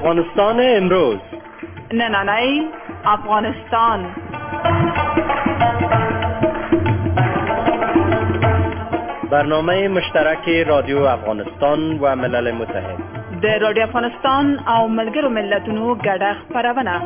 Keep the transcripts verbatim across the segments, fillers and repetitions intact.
افغانستان امروز. نه نه نه افغانستان. برنامه مشترک رادیو افغانستان و ملل متحد د رادیو افغانستان او ملګرو ملتونو ګډه خپرونه.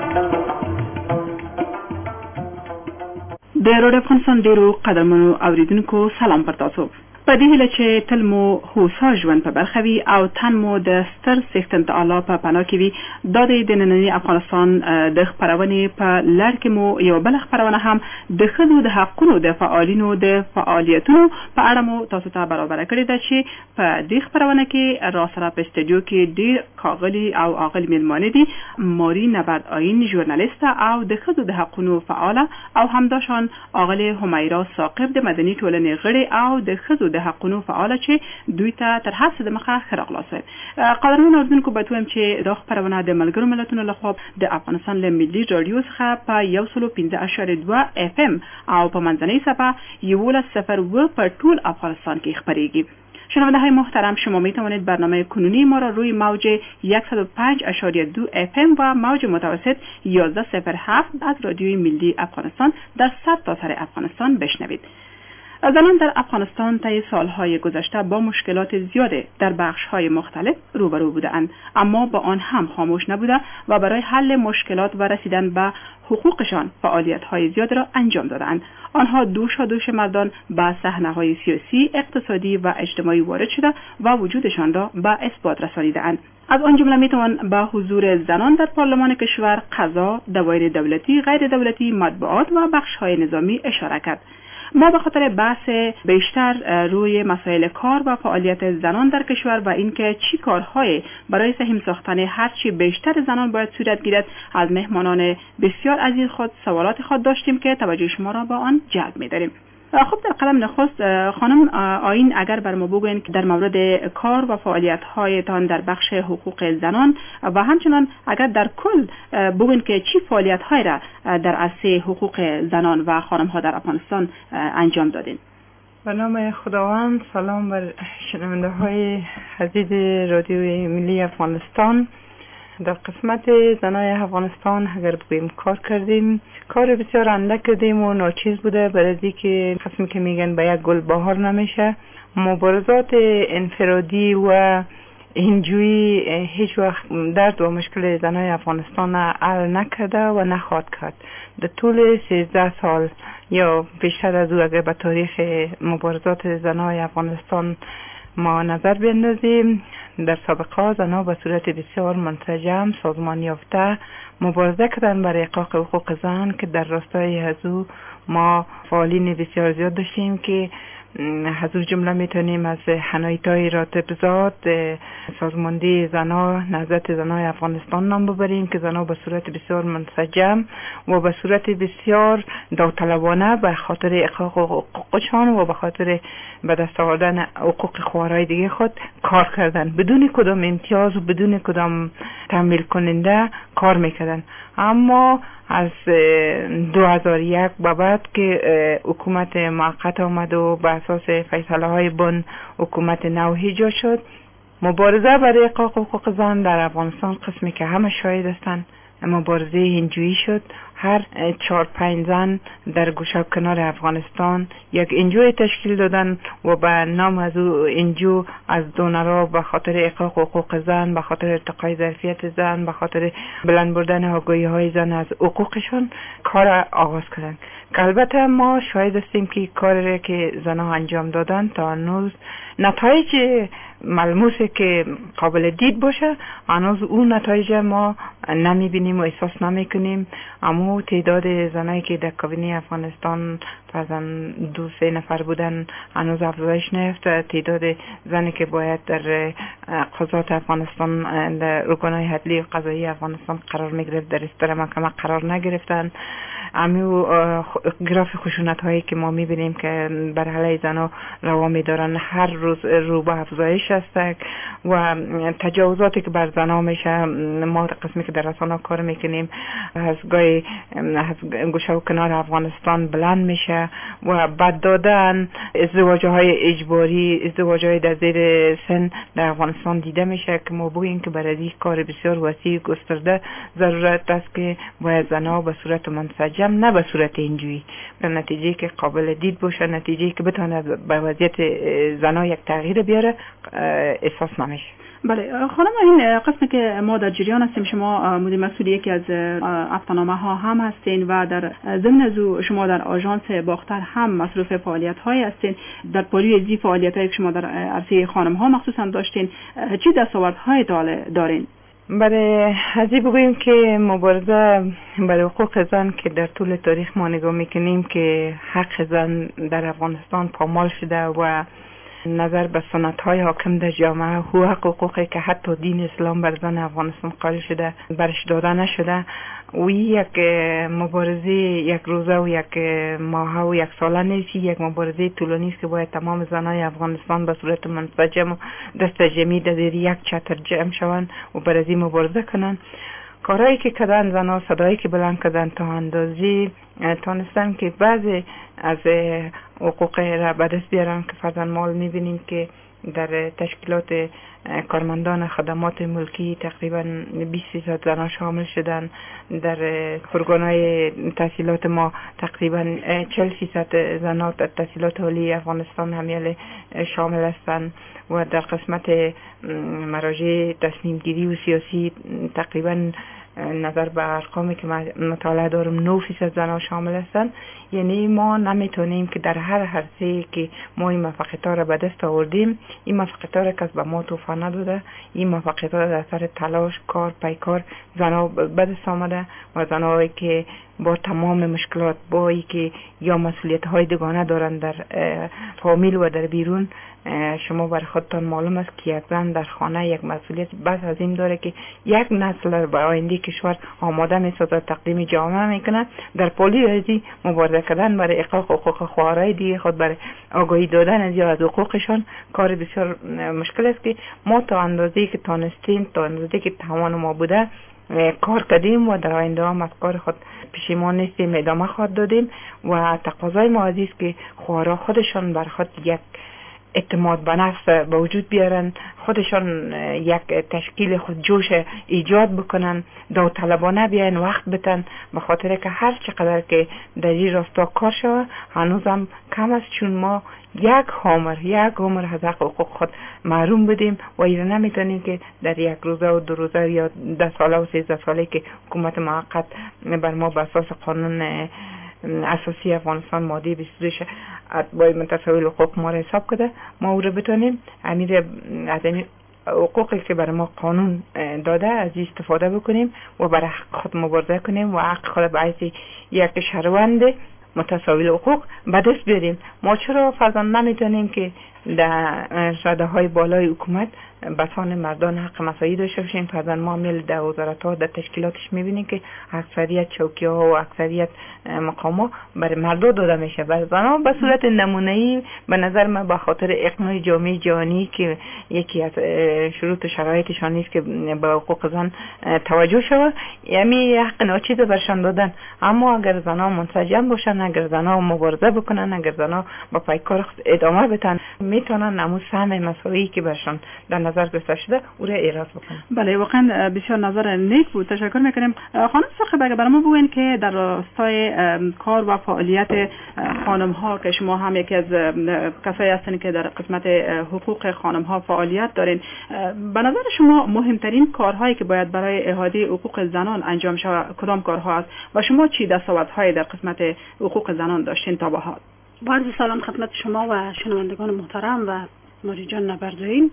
د رادیو افغانستان ډیرو قدرمنو اوریدونکو سلام پر تاسو. په دې هیله چې تل مو هوسا ژوند په برخه وي او تن مو د ستر څښتن تعالی په پناه کې وي. دا د نننۍ افغانستان د خپرونې په لړ کې مو یو بل خپرونه هم د ښځو د حقونو د فعالینو د فعالیتونو په اړه مو تاسو ته برابر کړې ده چې په دې خپرونه کې را سره په استودیو کې ډېر ښاغلي او عاقل میلمانه دي. ماري نبرد آیین ژورنالیسته او د ښځو د حقونو فعاله او همداشان عاقل همیرا ثاقب د مدني ټولنې غړي او د ښځو د حقونو فعاله چې دوی ته تر هر څه د مخه ښه راغلاست. قدرمنو اوریدونکو باید ووایم چې دا خپرونه د ملګرو ملتونو لخوا د افغانستان له ملي راډیو څخه په یو سل و پنځه اعشاریه دوه اف ام او په منځنۍ صفحه یولس صفر اوه په ټول افغانستان کې خپریږي. شنونده های محترم، شما می توانید برنامه کنونی ما را روی موج صد و پنج اعشاریه دو اف ام و موج متوسط یازده صفر هفت از رادیوی ملی افغانستان در سرتاسر افغانستان بشنوید. زنان در افغانستان طی سالهای گذشته با مشکلات زیاده در بخش‌های مختلف روبرو بودند، اما با آن هم خاموش نبوده و برای حل مشکلات و رسیدن به حقوقشان فعالیت‌های زیاد را انجام دادند. آنها دوشادوش مردان به صحنه‌های سیاسی، اقتصادی و اجتماعی وارد شده و وجودشان را به اثبات رسانیده‌اند. از آن جمله میتوان به حضور زنان در پارلمان کشور، قضا، دوایر دولتی، غیر دولتی، مطبوعات و بخش‌های نظامی اشاره کرد. ما به خاطر بحث بیشتر روی مسائل کار و فعالیت زنان در کشور و اینکه چی کارهای برای سهم ساختن هرچی بیشتر زنان باید صورت گیرد از مهمانان بسیار عزیز خود سوالات خود داشتیم که توجه شما را با آن جلب می‌داریم. خب در قلم نخست خانم آیین اگر بر ما بگوین که در مورد کار و فعالیت‌هایتان در بخش حقوق زنان و همچنان اگر در کل بگوین که چی فعالیت‌هایی را در عرصه حقوق زنان و خانم‌ها در افغانستان انجام دادین. به نام خداوند. سلام بر شنونده‌های عزیز رادیوی ملی افغانستان. در قسمت زنای افغانستان اگر بگویم کار کردیم، کار بسیار اندک کردیم و ناچیز بوده، برای که قسمی که میگن به یک گل بهار نمیشه. مبارزات انفرادی و هنجویی هیچ وقت درد و مشکل زنای افغانستان حل نکرده و نخواهد کرد. در طول سیزده سال یا بیشتر از او اگر به تاریخ مبارزات زنای افغانستان ما نظر بیندازیم، در سابقه زنها به صورت بسیار منسجم سازمان یافته مبارزه کردن برای احقاق حقوق زن که در راستای هزو ما فعالین بسیار زیاد داشتیم که هزو جمله میتونیم از حنایتای راتبزاد، سازماندهی زنها، نهضت زنهای افغانستان نام ببریم که زنها به صورت بسیار منسجم و به صورت بسیار داوطلبانه به خاطر احقاق حقوقشان و به خاطر به دست آوردن حقوق خواهرای دیگه خود کار کردن، بدون کدام امتیاز و بدون کدام تمویل کننده کار میکردن. اما از دو هزار و یک به بعد که حکومت موقت آمد و به اساس فیصله های بن حکومت نو ایجاد شد، مبارزه برای احقاق حقوق زن در افغانستان قسمی که همه شاهد هستند مبارزه هنجویی شد. هر چهار پنج زن در گوشه کنار افغانستان یک انجوی تشکیل دادن و به نام از او انجو از دونرها به خاطر احقاق حقوق زن، به خاطر ارتقای ظرفیت زن، به خاطر بلند بردن آگاهی های زن از حقوقشان کار آغاز کردن. که البته ما شاهد هستیم که کاری که زنها انجام دادن تا هنوز نتایج ملموسه که قابل دید باشه، هنوز اون نتایج ما نمیبینیم و احساس نمیکنیم. اما تعداد زنایی که در کابینه افغانستان فرضاً دو سه نفر بودن هنوز افزایش نیافته. تعداد زنی که باید در قضات افغانستان، در ارگان‌های عدلی و قضایی افغانستان قرار میگرفت در استر محکمه قرار نگرفتن. امیو گراف خشونت هایی که ما میبینیم که بر علیه زنها روا میدارن هر روز رو به افزایش است و تجاوزاتی که بر زنها میشه ما قسمی که در رسانه کار میکنیم از گاهی از گوشه و کنار افغانستان بلند میشه و بعد دادن ازدواج های اجباری، ازدواج های در زیر سن در افغانستان دیده میشه که ما بگوییم که برای این کار بسیار وسیع گسترده ضرورت است که باید زنها به صورت منسجم نه به صورت اینجوری به نتیجه که قابل دید باشه، نتیجه که بتونه به وضعیت زنها یک تغییر بیاره احساس نمیشه. بله خانم، این قسمی که ما در جریان هستیم، شما مدیر مسئول یکی از افتنامه ها هم هستین و در ضمن از شما در آژانس باختر هم مصروف فعالیت های هستین. در پالی ازی فعالیت هایی که شما در عرصه خانم ها مخصوصا داشتین، چی دستاورد های دارین؟ برای ازی بگوییم که مبارزه برای حقوق زن که در طول تاریخ ما نگاه میکنیم که حق زن در افغانستان پامال شده و نظر به سنت های حاکم در جامعه حقوق حقوقی که حتی دین اسلام بر زن افغانستان قائل شده برش داده نشده و یک مبارزه یک روزه و یک ماهه و یک ساله نیست، یک مبارزه طولانی است که باید تمام زنای افغانستان به صورت منسجم و دست جمعی در زیر یک چتر جمع شوند و بر از این مبارزه کنند. کارهایی که کردن زنها، صدایی که بلند کردن تا اندازی تانستن که بعضی از حقوق را به دست بیارن که فرضاً ما میبینیم که در تشکیلات کارمندان خدمات ملکی تقریبا بیست فیصد زنها شامل شدن، در ارگان‌های تحصیلات ما تقریبا چهل فیصد زنها در تحصیلات عالی افغانستان همیل شامل هستند و در قسمت مراجع تصمیم گیری و سیاسی تقریبا نظر به ارقامی که مطالعه دارم نه فیصد زنها شامل هستند. یعنی ما نمیتونیم که در هر حرفی که ما این موفقیت را به دست آوردیم، این موفقیت را کس به ما توفا نداده، این موفقیت را در سر تلاش، کار، پیکار زنها به دست آمده و زنهایی که با تمام مشکلات، با ای که یا مسئولیت های دگانه دارند در فامیل و در بیرون، شما بر خودتان معلوم است که یک زن در خانه یک مسئولیت بس عظیم داره که یک نسل به آینده کشور آماده میسازد، تقدیم جامعه میکنه. در پالی ازی مبارزه کردن برای احقاق حقوق خواهرای دیگه خود، برای آگاهی دادن از از حقوقشان کار بسیار مشکل است که ما تا اندازه‌ای که تانستیم، تا اندازه‌ای که توان ما بوده کار کردیم و در آینده هم از کار خود پشیمان نیستیم، ادامه خواهد دادیم و تقاضای ما عزیز که خواهرها خودشان بر خود یک اعتماد به نفس به وجود بیارن، خودشان یک تشکیل خود جوش ایجاد بکنن، داوطلبانه بیاین وقت بتن، به خاطر که هر چقدر که در این راستا کار شود هنوزم کم است، چون ما یک عمر یک عمر از حقوق خود محروم بدیم و این نمیتونیم که در یک روزه و دو روزه یا ده ساله و سیزده ساله که حکومت موقت بر ما به اساس قانون اساسی افغانستان ماده بیست و دو باید متصویل حقوق ما را حساب کرده ما او را بتونیم امیر از این حقوقی که برای ما قانون داده از استفاده بکنیم و برای حق خود مبارزه کنیم و حق خود باعث یک شهروند متصویل حقوق به دست بیاریم. ما چرا فرضاً نمیتونیم که در رده های بالای حکومت بسان مردان حق مساعی داشته باشیم؟ فرضاً ما میل در وزارت ها در تشکیلاتش میبینیم که اکثریت چوکی ها و اکثریت مقام ها برای مردان داده میشه، برای زنها به صورت نمونه‌ای. به نظر من به خاطر اقناع جامعه جهانی که یکی از شروط و شرایطشان نیست که به حقوق زن توجه شود، یعنی حق ناچیز برشان دادن. اما اگر زنها منسجم باشن، اگر زنها مبارزه بکنن، اگر زنها با پیکار ادامه بدن، میتونن نمو سهم مساوی که برشان در نظر گرفته شده او را ایراز بکنن. بله واقعا بسیار نظر نیک بود، تشکر میکنیم. خانم صاحب اگر برای ما بگوین که در راستای کار و فعالیت خانم ها که شما هم یکی از کسایی هستین که در قسمت حقوق خانم ها فعالیت دارین، به نظر شما مهمترین کارهایی که باید برای احاطه حقوق زنان انجام شود کدام کارها است و شما چی دستاوردهایی در قسمت حقوق زنان داشتین تا به حال؟ با عرض سلام خدمت شما و شنوندگان محترم و ماری جان نبردوین.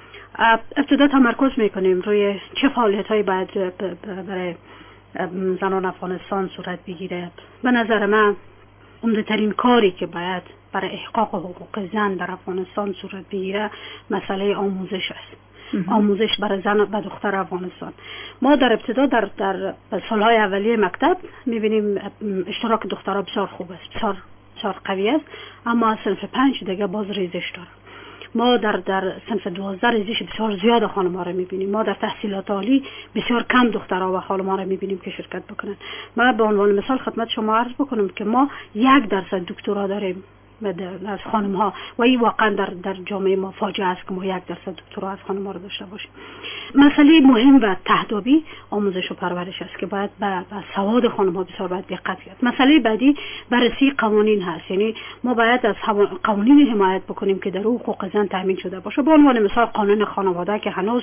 ابتدا تمرکز میکنیم روی چه فعالیت هایی باید برای زنان افغانستان صورت بگیره. به نظر من عمده ترین کاری که باید برای احقاق حقوق زن در افغانستان صورت بگیره مسئله آموزش است. آموزش برای زن و دختر افغانستان. ما در ابتدا در در سالهای اولیه مکتب می‌بینیم اشتراک دخترها بسیار خوب است، بسیار بسیار قوی است، اما صنف پنج دیگه باز ریزش داره. ما در در صنف دوازده ریزش بسیار زیاد خانم‌ها را می‌بینیم. ما در تحصیلات عالی بسیار کم دخترها و خانم‌ها را می‌بینیم که شرکت بکنن. ما به عنوان مثال خدمت شما عرض بکنم که ما یک درصد دکترا داریم از خانم ها و این واقعا در در جامعه ما فاجعه است که ما یک درصد دکترا از خانم ها رو داشته باشیم. مسئله مهم و تهدابی آموزش و پرورش است که باید به سواد خانم ها بسیار باید دقت کرد. مسئله بعدی بررسی قوانین هست، یعنی ما باید از قوانین حمایت بکنیم که در حقوق زن تامین شده باشه. به عنوان مثال قانون خانواده که هنوز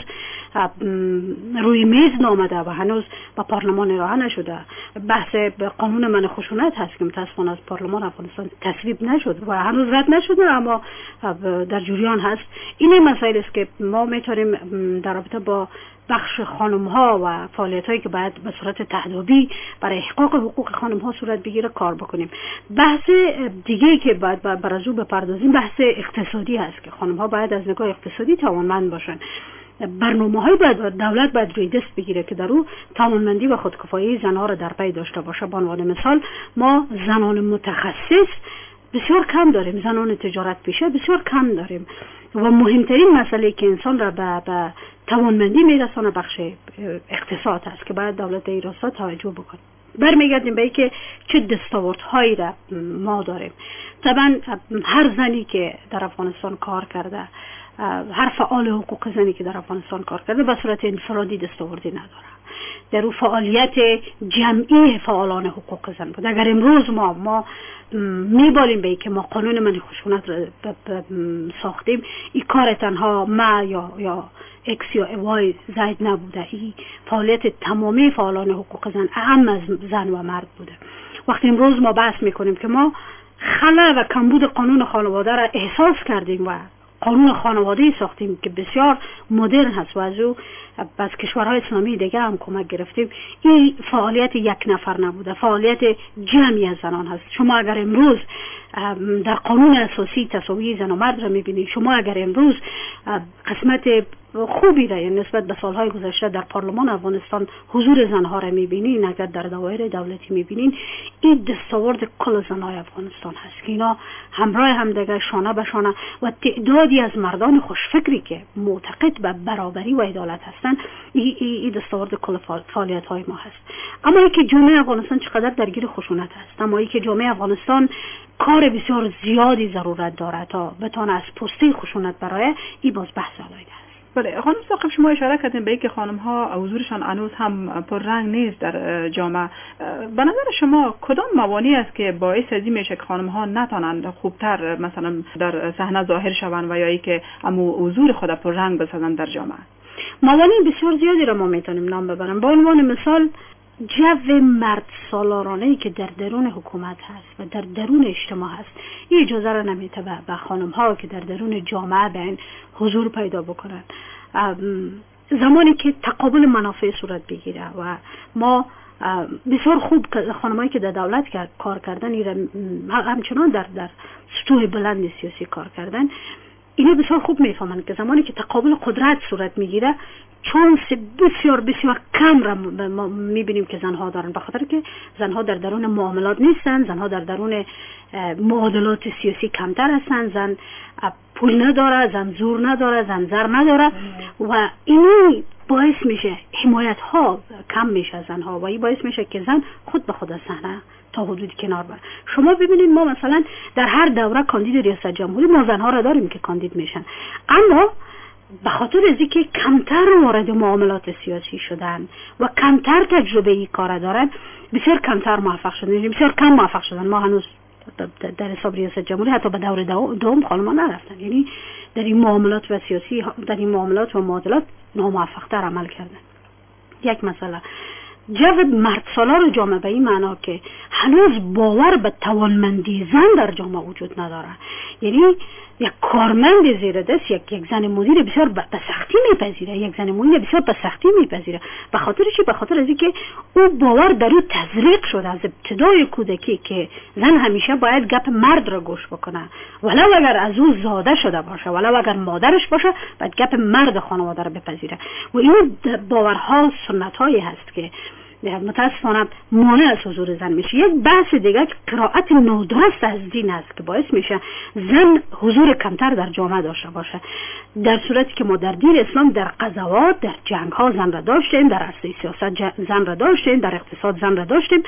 روی میز نامده و هنوز به پارلمان راه نشده. بحث قانون منع خشونت هست که متاسفانه از پارلمان افغانستان تصویب نشد و هنوز رد نشده اما در جریان هست. این مسائل است که ما میتونیم در رابطه با بخش خانم ها و فعالیت هایی که باید به صورت تهدابی برای احقاق حقوق خانم ها صورت بگیره کار بکنیم. بحث دیگه که باید بر از او بپردازیم بحث اقتصادی هست که خانم ها باید از نگاه اقتصادی توانمند باشن. برنامه های باید دولت باید روی دست بگیره که در او توانمندی و خودکفایی زنها را در پی داشته باشه. به عنوان مثال ما زنان متخصص بسیار کم داریم، زنان تجارت پیشه بسیار کم داریم و مهمترین مسئله که انسان را به, به توانمندی میرسانه بخش اقتصاد است که باید دولت این راستا توجه بکنه. برمیگردیم به اینکه چه دستاوردهایی را ما داریم. طبعا هر زنی که در افغانستان کار کرده، هر فعال حقوق زنی که در افغانستان کار کرده به صورت انفرادی دستاوردی نداره. در اون فعالیت جمعی فعالان حقوق زن بود. اگر امروز ما ما میبالیم به که ما قانون منع خشونت را ساختیم، این کار تنها ما یا یا اکس یا وای زاید نبوده. این فعالیت تمامی فعالان حقوق زن، اهم از زن و مرد بوده. وقتی امروز ما بحث میکنیم که ما خلأ و کمبود قانون خانواده را احساس کردیم و قانون خانواده‌ای ساختیم که بسیار مدرن هست و از او از کشورهای اسلامی دیگه هم کمک گرفتیم. این فعالیت یک نفر نبوده، فعالیت جمعی از زنان هست. شما اگر امروز در قانون اساسی تساوی زن و مرد را میبینید، شما اگر امروز قسمت خوبی را یعنی نسبت به سالهای گذشته در پارلمان افغانستان حضور زنها را میبینین، اگر در دوایر دولتی میبینین، این دستاورد کل زنهای افغانستان هست که اینا همراه هم دیگه شانه به شانه و تعدادی از مردان خوشفکری که معتقد به برابری و عدالت هستن، این ای دستاورد کل فعالیت های ما هست. اما اینکه جامعه افغانستان چقدر درگیر خشونت هست، اما اینکه جامعه افغانستان کار بسیار زیادی ضرورت داره تا بتونه از پسته خشونت برای این باز بحث علایده است. بله خانم ثاقب، شما اشاره کردین به اینکه خانم ها حضورشان هنوز هم پررنگ نیست در جامعه. به نظر شما کدام موانعی است که باعث از این میشه که خانم ها نتونن خوبتر مثلا در صحنه ظاهر شوند و یا اینکه امو حضور خود پررنگ بسازن در جامعه؟ موانع بسیار زیادی را ما میتونیم نام ببریم. به عنوان مثال جو مرد سالارانه‌ای که در درون حکومت هست و در درون اجتماع هست، این اجازه را نمیده به خانم ها که در درون جامعه به این حضور پیدا بکنن. زمانی که تقابل منافع صورت بگیره و ما بسیار خوب خانمایی که در دولت کار کردن همچنان در در سطوح بلند سیاسی کار کردن، اینو بسیار خوب میفهمن که زمانی که تقابل قدرت صورت میگیره چانس بسیار بسیار کم را ما میبینیم که زنها دارن، به خاطر که زنها در درون معاملات نیستن، زنها در درون معادلات سیاسی کمتر هستن، زن پول نداره، زن زور نداره، زن زر نداره و این باعث میشه حمایت ها کم میشه زنها و این باعث میشه که زن خود به خود از صحنه تا حدودی کنار بره. شما ببینید ما مثلا در هر دوره کاندید ریاست جمهوری ما زنها را داریم که کاندید میشن، اما به خاطر از اینکه کمتر وارد معاملات سیاسی شدن و کمتر تجربه ای کار دارن بسیار کمتر موفق شدن، بسیار کم موفق شدن. ما هنوز در حساب ریاست جمهوری حتی به دور دوم خانم‌ها نرفتن، یعنی در این معاملات و سیاسی در این معاملات و معادلات ناموفق‌تر عمل کردن. یک مسئله جو مرد سالار جامعه به این معنا که هنوز باور به توانمندی زن در جامعه وجود نداره. یعنی یک کارمند زیر دست یک یک زن مدیر بسیار به سختی میپذیره، یک زن مدیر بسیار به سختی میپذیره. به خاطر چی؟ به خاطر از اینکه او باور در او تزریق شده از ابتدای کودکی که زن همیشه باید گپ مرد را گوش بکنه، ولو اگر از او زاده شده باشه، ولو اگر مادرش باشه، باید گپ مرد خانواده را بپذیره. و این باورها سنت‌هایی هست که متاسفانه مانع از حضور زن میشه. یک بحث دیگه که قرائت نادرست از دین است که باعث میشه زن حضور کمتر در جامعه داشته باشه، در صورتی که ما در دین اسلام در غزوات، در جنگ ها زن را داشتیم، در عرصه سیاست زن را داشتیم، در اقتصاد زن را داشتیم.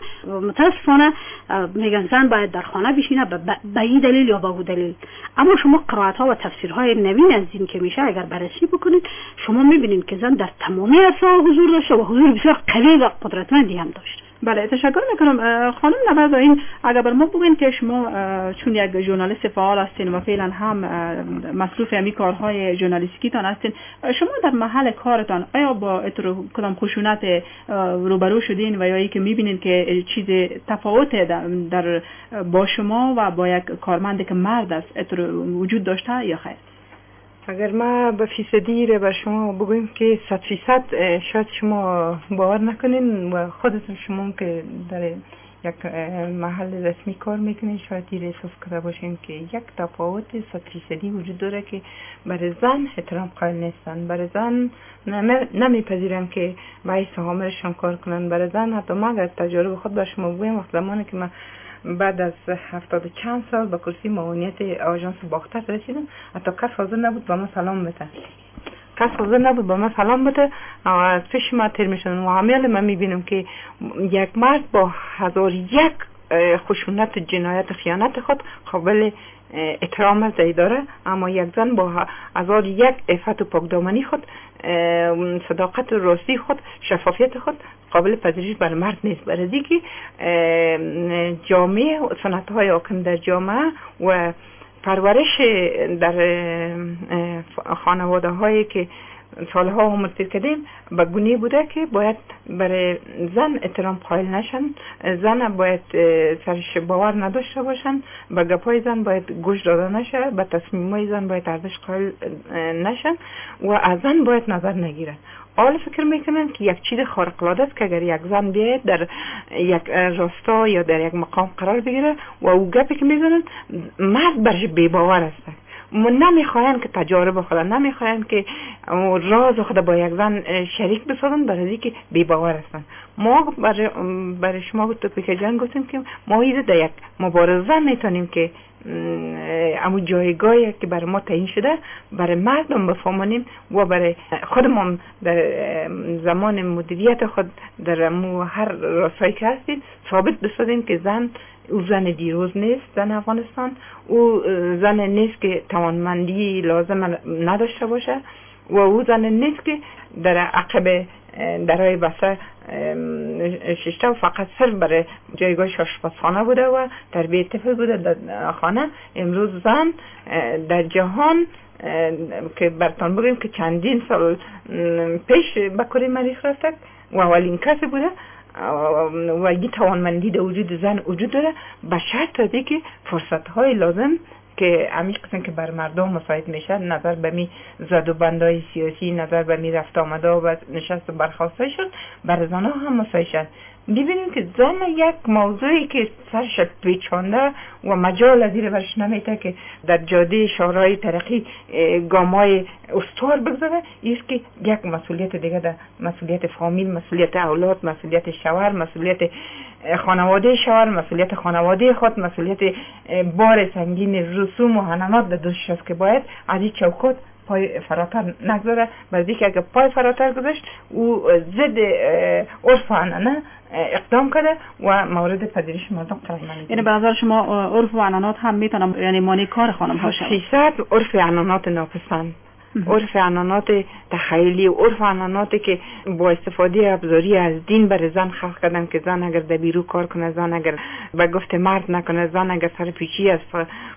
متاسفانه میگن زن باید در خانه بشینه به این دلیل یا به اون دلیل. اما شما قرائت ها و تفسیرهای نوین از دین که میشه اگر بررسی بکنید، شما میبینید که زن در تمامی عرصه‌ها حضور داشته و حضور بسیار قوی و قدرتمندی هم داشته. بله، تشکر میکنم. خانم نوازآیین، اگر بر ما بگوین که شما چون یک ژورنالیست فعال هستین و فعلا هم مصروف همی کارهای ژورنالیستیکیتان هستین، شما در محل کارتان آیا با اتر کدام خشونت روبرو شدین و یا ای که میبینین که چیز تفاوت در با شما و با یک کارمند که مرد است اتر وجود داشته یا خیر؟ اگر ما به فیصدی رو بر شما بگویم که صد فیصد شاید شما باور نکنین و خودتون شما که در یک محل رسمی کار میکنین شاید این احساس کرده باشین که یک تفاوت صد فیصدی وجود داره که برای زن احترام قائل نیستن، برای زن نمیپذیرن که برای سهامرشان کار کنن، برای زن حتی ما اگر تجارب خود بر شما بگویم وقت زمانی که من بعد از هفتاد چند سال به کرسی معاونیت آژانس باختر رسیدم، حتی کس حاضر نبود با من سلام بده، کس حاضر نبود با من سلام بده و از پیش ما تیر میشدن. و همیال من میبینم که یک مرد با هزار یک خشونت، جنایت، خیانت خود قابل احترام از داره، اما یک زن با هزار یک عفت و پاکدامنی خود، صداقت و راستی خود، شفافیت خود قابل پذیرش برای مرد نیست. برای اینکه جامعه و سنت‌های حاکم در جامعه و پرورش در خانواده هایی که سالها عمر سیر کردیم به گونه بوده که باید برای زن احترام قائل نشن، زن باید سرش باور نداشته باشن، به گپای زن باید گوش داده نشه، به تصمیمای زن باید ارزش قائل نشن و از زن باید نظر نگیرن. حال فکر میکنن که یک چیز خارق العاده است که اگر یک زن بیاید در یک راستا یا در یک مقام قرار بگیره و او گپی که میزنن مرد برش بی‌باور است. من نمیخواین که تجارب خود، نمیخواین که راز خود با یک زن شریک بسازن، برای اینکه بی‌باور هستن. ما برای برای شما گفت پیک جان گفتیم که ما ایده در یک مبارزه میتونیم که امو جایگاهی که برای ما تعیین شده برای مردم بفهمانیم و برای خودمون در زمان مدیریت خود در امو هر راستایی که هستید ثابت بسازیم که زن او زن دیروز نیست، زن افغانستان او زن نیست که توانمندی لازم نداشته باشه و او زن نیست که در عقب درای بسر ششته و فقط صرف برای جایگاه آشپزخانه بوده و تربیت طفل بوده در خانه. امروز زن در جهان که برتان بگیم که چندین سال پیش به کره مریخ رفته و اولین کسی بوده و این توانمندی در وجود زن وجود داره، به شرط که فرصت های لازم که عمیق قسم که بر مردم مساعد میشه، نظر به می زد و بندای سیاسی، نظر به می رفت آمده و نشست و برخواسته شد، بر زنها هم مساعد شد. ببینیم که زن یک موضوعی که سرش پیچانده و مجال زیر برش نمیده که در جاده شورای ترقی گامای استوار بگذاره، ایست که یک مسئولیت دیگه ده، مسئولیت فامیل، مسئولیت اولاد، مسئولیت شوهر، مسئولیت خانواده شوهر، مسئولیت خانواده خود، مسئولیت بار سنگین رسوم و حنانات در دوشش است که باید از این چوکات پای فراتر نگذاره. برای که اگر پای فراتر گذاشت او ضد عرف و عنعنه اقدام کرده و مورد پذیرش مردم قرار نمیده. یعنی به نظر شما عرف و عنعنات هم میتونم یعنی مانع کار خانم ها شد؟ فیصد عرف و عنعنات ناپسند، عرف عنعنات تخیلی، عرف عنعناتی که با استفاده ابزاری از دین بر زن خلق کردن که زن اگر در بیرو کار کنه، زن اگر به گفت مرد نکنه، زن اگر سر پیچی از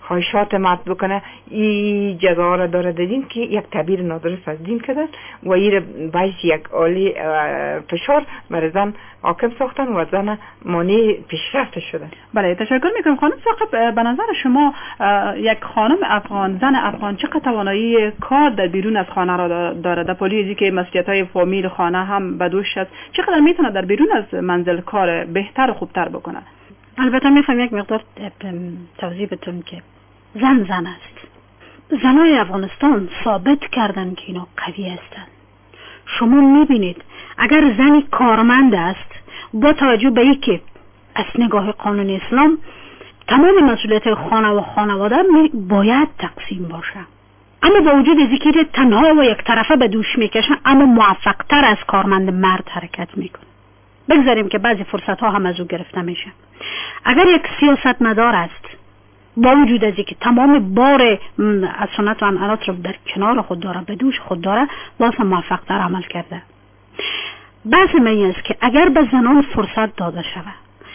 خواهشات مرد بکنه، این جزا را داره دادیم که یک تعبیر نادرست از دین کردن و این باعث یک عالی فشار بر زن حاکم ساختن و زن مانع پیشرفت شدن. بله، تشکر میکنم خانم ثاقب. به نظر شما یک خانم افغان، زن افغان چقدر توانایی کار در بیرون از خانه را داره؟ در پولی ازی که مسئولیت‌های فامیل خانه هم به دوش است، چقدر میتونه در بیرون از منزل کار بهتر و خوبتر بکنه؟ البته میخوام یک مقدار توضیح بدم که زن زن است. زنای افغانستان ثابت کردن که اینا قوی هستند. شما میبینید اگر زنی کارمند است، با توجه به اینکه از نگاه قانون اسلام تمام مسئولیت خانه و خانواده باید تقسیم باشه، اما با وجود از اینکه تنها و یک طرفه به دوش میکشن، اما موفق تر از کارمند مرد حرکت میکنه. بگذاریم که بعضی فرصت ها هم از او گرفته میشه. اگر یک سیاستمدار است، با وجود از اینکه تمام بار از سنت و عنعنات رو در کنار خود داره، به دوش خود داره، باز هم موفق تر عمل کرده. بحث من این است که اگر به زنان فرصت داده شود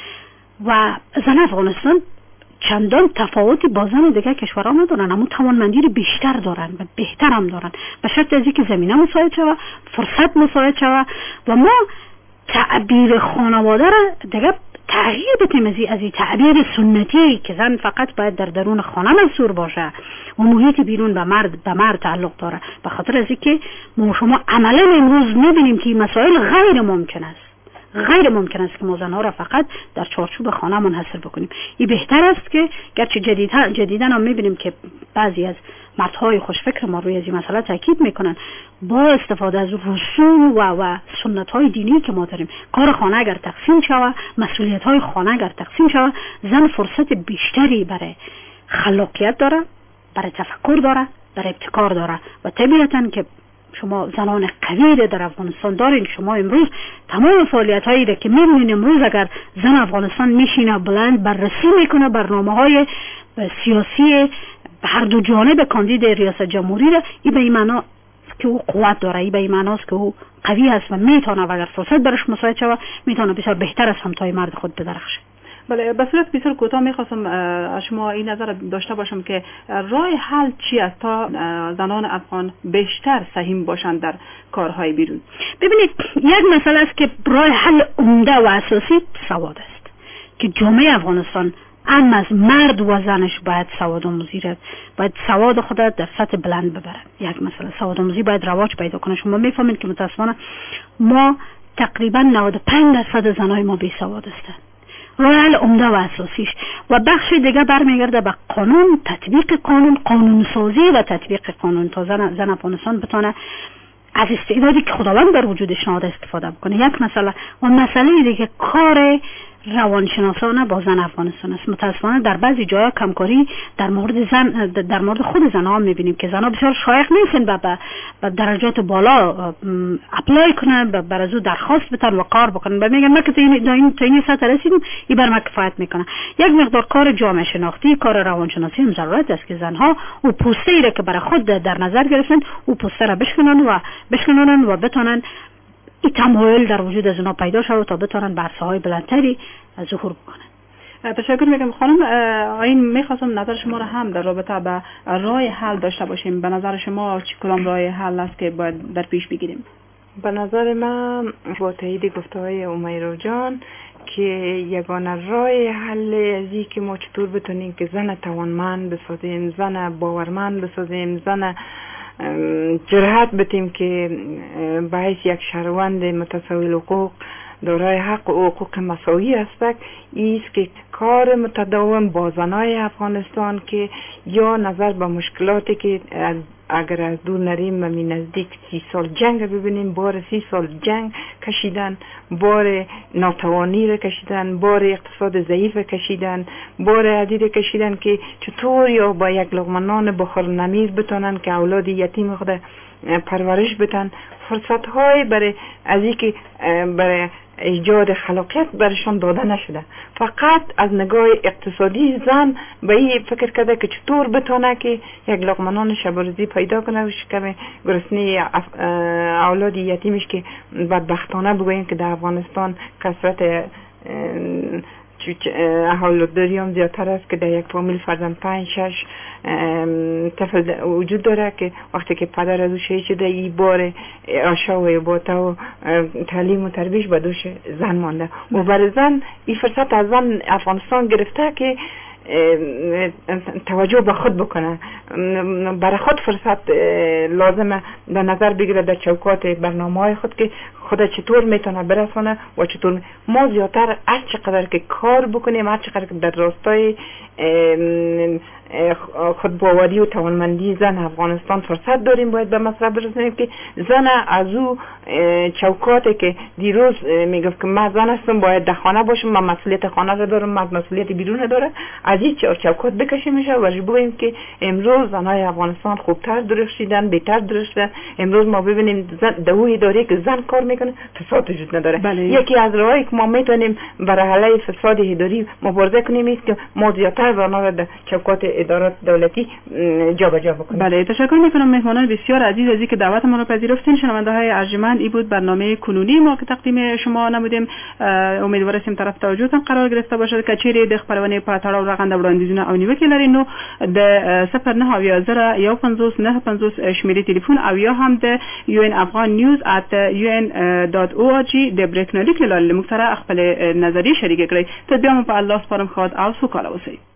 و زن افغانستان چندان تفاوتی با زن دیگه کشورها ندارن، اما توانمندی رو بیشتر دارن و بهتر هم دارن، به شرط از اینکه زمینه مساعد شود، فرصت مساعد شود و ما تعبیر خانواده را دیگه تغییر بدیم از این تعبیر سنتی که زن فقط باید در درون خانه مسئول باشه و محیط بیرون به مرد به مرد تعلق داره. به خاطر از اینکه ما شما عملا امروز میبینیم که این مسائل غیر ممکن است، غیر ممکن است که ما زنها را فقط در چارچوب خانه منحصر بکنیم. این بهتر است که گرچه جدیدا جدیدا هم میبینیم که بعضی از مردهای خوشفکر ما روی از این مسئله تاکید میکنن، با استفاده از رسوم و و سنت‌های دینی که ما داریم، کار خانه اگر تقسیم شود، مسئولیت‌های خانه اگر تقسیم شود، زن فرصت بیشتری برای خلاقیت داره، برای تفکر داره، برای ابتکار داره و طبیعتاً که شما زنان قوی در افغانستان دارین. شما امروز تمام فعالیت هایی که میبینین امروز اگر زن افغانستان میشینه بلند بررسی میکنه برنامه های سیاسی هر دو جانب کاندید ریاست جمهوری را، این به این معنا که او قوت داره، این به این معنا است که او قوی است و میتونه و اگر فرصت برش مساعد شود میتونه بسیار بهتر از همتای مرد خود بدرخشه. بله، به صورت بسیار کوتاه میخواستم از شما این نظر داشته باشم که راه حل چی است تا زنان افغان بیشتر سهم باشند در کارهای بیرون؟ ببینید، یک مسئله است که راه حل عمده و اساسی سواد است که جامعه افغانستان هم از مرد و زنش باید سواد آموزی را، باید سواد خود در سطح بلند ببرن. یک مسئله سواد آموزی باید رواج پیدا کنه. شما میفهمید که متاسفانه ما تقریبا نود و پنج درصد زنای ما بی سواد هستند. راه حل عمده و اساسیش و بخش دیگه برمیگرده به قانون، تطبیق قانون، قانون سازی و تطبیق قانون تا زن, زن افغانستان بتونه از استعدادی که خداوند در وجودش نهاده استفاده بکنه. یک مسئله و مسئله دیگه کار روانشناسانه با زن افغانستان است. متاسفانه در بعضی جاها کمکاری در مورد زن در مورد خود زنها میبینیم که زنها بسیار شایق نیستن به به درجات بالا اپلای کنن، بر از او درخواست بدن و کار بکنن و میگن ما که این تا این سطح رسیدیم این بر ما کفایت میکنه. یک مقدار کار جامعه شناختی، کار روانشناسی هم ضرورت است که زنها او پوسته ای را که برای خود در نظر گرفتن او پوسته را بشکنن و بشکنن و بتونن این تمایل در وجود از اونا پیدا شود تا بتونن به عرصه‌های بلندتری ظهور بکنن. تشکر میگم خانم. این میخواستم نظر شما را هم در رابطه به راه حل داشته باشیم. به نظر شما چه کدام راه حل است که باید در پیش بگیریم؟ به نظر من با تایید گفته‌های امیرا جان که یگانه راه حل ازی که ما چطور بتونیم که زن توانمند بسازیم، زن باورمند بسازیم، زن جرأت بدیم که باعث یک شهروند متساوی حقوق دارای حق و حقوق مساوی است، ایست که کار متداوم با زنای افغانستان که یا نظر به مشکلاتی که از اگر از دور نریم و می نزدیک سی سال جنگ ببینیم، بار سی سال جنگ کشیدن، بار ناتوانی رو کشیدن، بار اقتصاد ضعیف کشیدن، بار عدید کشیدن که چطور یا با یک لقمه نان بخور نمیز بتونن که اولاد یتیم خود پرورش بدن. فرصت های برای از اینکه برای ایجاد خلاقیت برشان داده نشده. فقط از نگاه اقتصادی زن به این فکر کرده که چطور بتونه که یک لقمه نان شبارزی پیدا کنه و شکم گرسنه اولاد یتیمش که بدبختانه بگوییم که در افغانستان کثرت اهالت داری هم زیادتر است که در یک فامیل فرزند پنج شش طفل وجود داره که وقتی که پدر از او شهید شده این بار آشا و باتا و تعلیم و تربیش به دوش زن مانده و برای زن این فرصت از زن افغانستان گرفته که توجه به خود بکنه، برای خود فرصت لازمه در نظر بگیره در چوکات برنامه های خود که خود چطور میتونه برسونه و چطور ما زیادتر هر چقدر که کار بکنیم، هر چقدر که در راستای خودباوری و توانمندی زن افغانستان فرصت داریم باید به مصرف برسونیم که زن از او چوکاتی که دیروز میگفت که من زن هستم باید در خانه باشم، من مسئولیت خانه رو دارم، من مسئولیت بیرون دارم، از این چوکات بکشیم میشه و بگوییم که امروز زنای افغانستان خوبتر درخشیدن، بهتر درخشیدن. امروز ما ببینیم دوی اداره که زن کار میکنه فساد وجود نداره. بله. یکی از راهایی که ما میتونیم برای حل فساد اداری مبارزه کنیم است که ما زیادتر زنها در چوکات ادارات دولتی جابجا بکنیم. بله، تشکر میکنم مهمانان بسیار عزیز از اینکه دعوت ما رو پذیرفتین. شنونده های ارجمند، این بود برنامه کنونی ما که تقدیم شما نمودیم. امیدوار هستیم طرف توجهتان قرار گرفته باشد. کچری د خبرونه په تړاو رغنده وړاندیزونه او نیوکې لري نو د صفر نه اویا زره یو پنځوس نه پنځوس شمیرې تلیفون او یا هم د یو ان افغان نیوز ات یو ان ډاټ او ار جی د بریښنالیک له لارې موږ سره خپل نظریې شریک کړئ. ته بیا مو په الله سپارم، ښاد او سوکاله اوسئ.